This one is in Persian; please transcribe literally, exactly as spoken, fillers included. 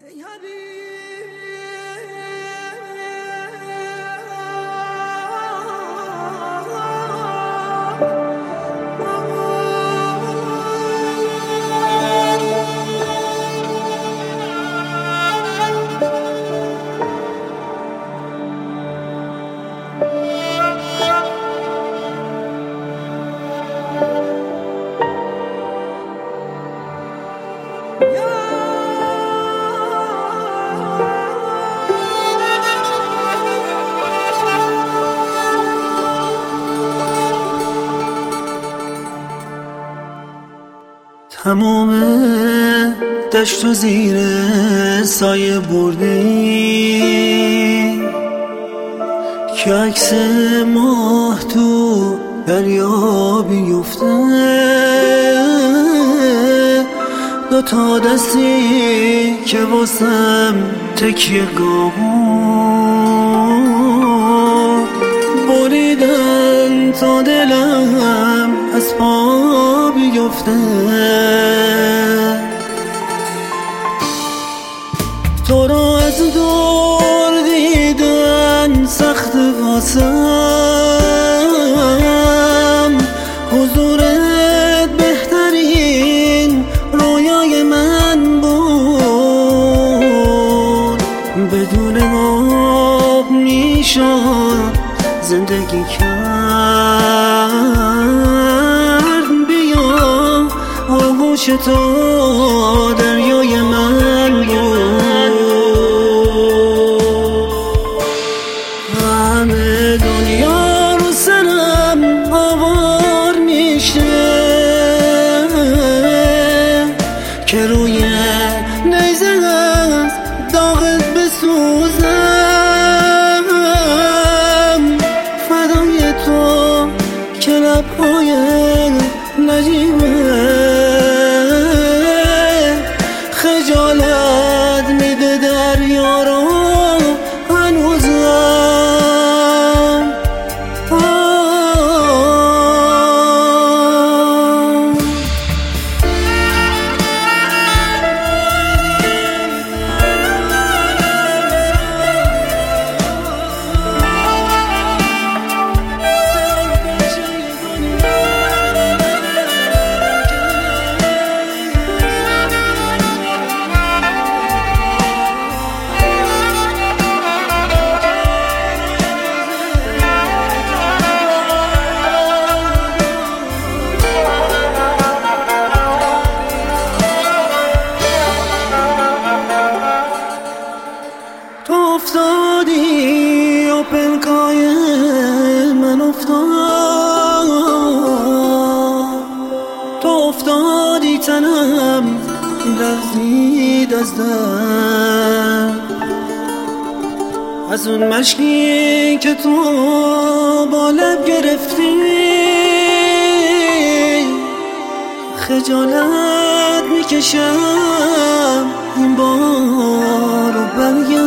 تمام دشت و زیر سایه بردی که عکس ماه تو دریا بیفته، دو تا دستی که واسم تکیه گاه بریدن تا دلم از پا بیفته. تو را از دور دیدن سخت واسم، حضورت بهترین رویای من بود. بدون آب میشد زندگی کرد، بیا آغوش تو دریای من بود. همه دنیا رو سرم آوار میشه که روی نیزه از داغت بسوزم، فدای تو که لبهای نجیبه خجالت میده دریا رو هنوزم. تو افتادی و پلکای من افتاد، تو افتادی تنم لرزید از درد، از اون مشکی که تو با لب گرفتی خجالت میکشم این بارو برگرد.